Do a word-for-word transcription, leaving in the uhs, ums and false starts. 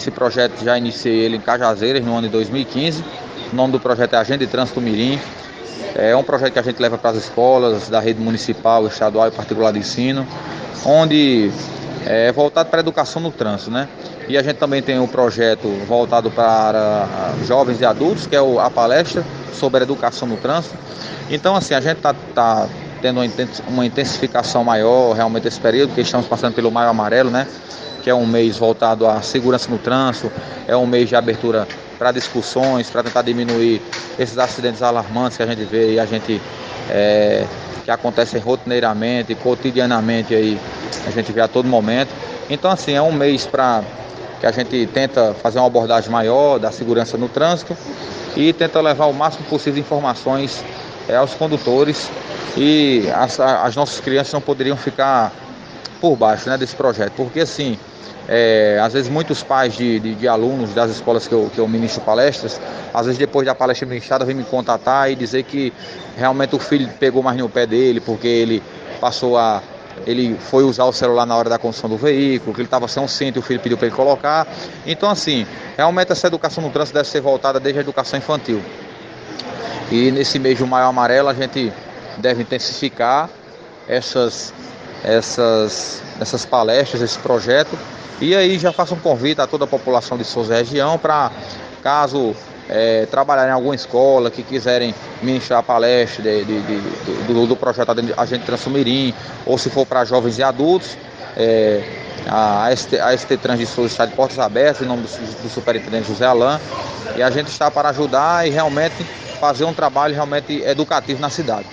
esse projeto já iniciei ele em Cajazeiras no ano de dois mil e quinze. O nome do projeto é Agenda de Trânsito Mirim. É um projeto que a gente leva para as escolas da rede municipal, estadual e particular de ensino, onde é voltado para a educação no trânsito, né? E a gente também tem um projeto voltado para jovens e adultos, que é a palestra sobre a educação no trânsito. Então, assim, a gente está tá tendo uma intensificação maior realmente esse período, porque estamos passando pelo Maio Amarelo, né? Que é um mês voltado à segurança no trânsito, é um mês de abertura para discussões, para tentar diminuir esses acidentes alarmantes que a gente vê e a gente é, que acontecem rotineiramente, cotidianamente aí, a gente vê a todo momento. Então, assim, é um mês para que a gente tenta fazer uma abordagem maior da segurança no trânsito e tenta levar o máximo possível de informações é, aos condutores, e as, as nossas crianças não poderiam ficar por baixo, né, desse projeto, porque assim, é, às vezes muitos pais de, de, de alunos das escolas que eu, que eu ministro palestras, às vezes depois da palestra ministrada vem me contatar e dizer que realmente o filho pegou mais no pé dele, porque ele passou a ele foi usar o celular na hora da condução do veículo, que ele estava sem um cinto e o filho pediu para ele colocar. Então, assim, realmente essa educação no trânsito deve ser voltada desde a educação infantil. E nesse mês do Maio Amarelo a gente deve intensificar essas, essas, essas palestras, esse projeto. E aí já faço um convite a toda a população de Souza região para, caso é, trabalharem em alguma escola, que quiserem ministrar a palestra de, de, de, do, do projeto Agenda de Trânsito Mirim, ou se for para jovens e adultos, é, a S T Trans de Souza está de portas abertas, em nome do, do superintendente José Alain, e a gente está para ajudar e realmente fazer um trabalho realmente educativo na cidade.